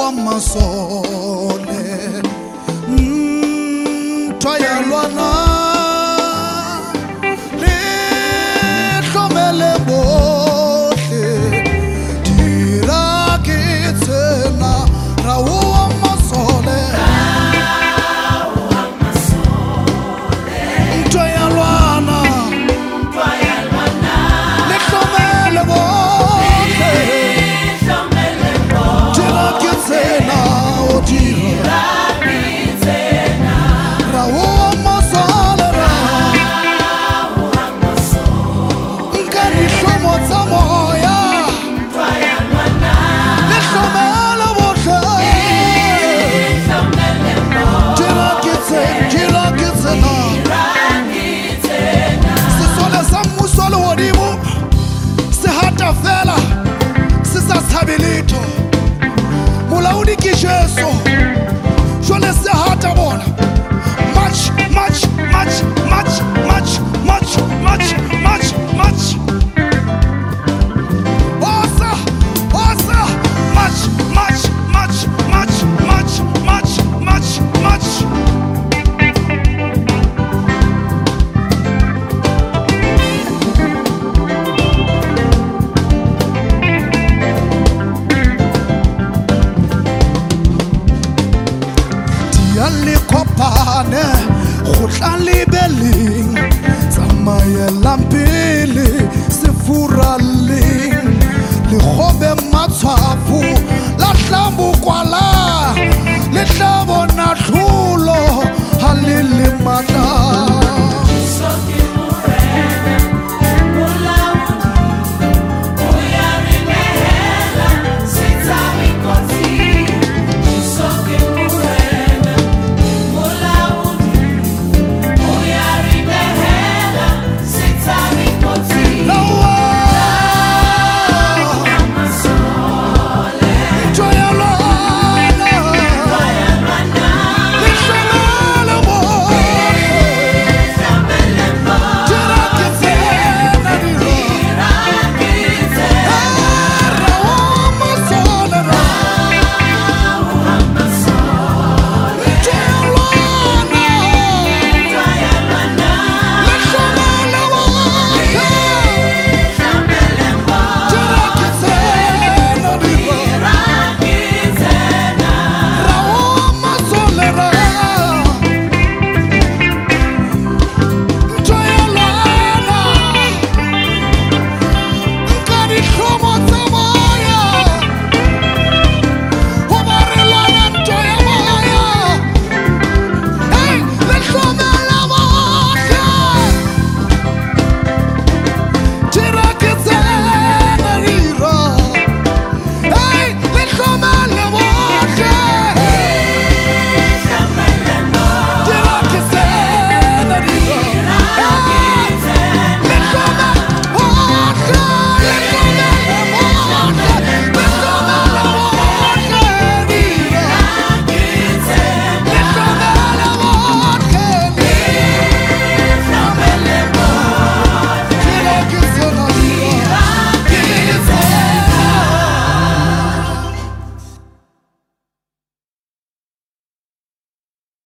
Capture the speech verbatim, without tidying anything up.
masole Toyalwana Le Chomele bote Dira kitena Rawa masole Rawa masole Toyalwana Toyalwana Le Chomele bote Dira kitena Dira kitena Rawa masole Rawa masole Ngani shomo tamoya Toyalwana Le Chomele bote Dira kitena Dira kitena Sisole samusole wodimu Sihata fela Sisa stabilito Mulaudi ki Jesu Jole sihata bona Much, much, much, much, much, much, much, much, much Osa, osa Much, much, much, much, much, much, much, much Yali kopane Khutali beling Samaye lampili Sifuraling Likhobe matsafu Latlambu kwala Litlabo nathulo Halili mata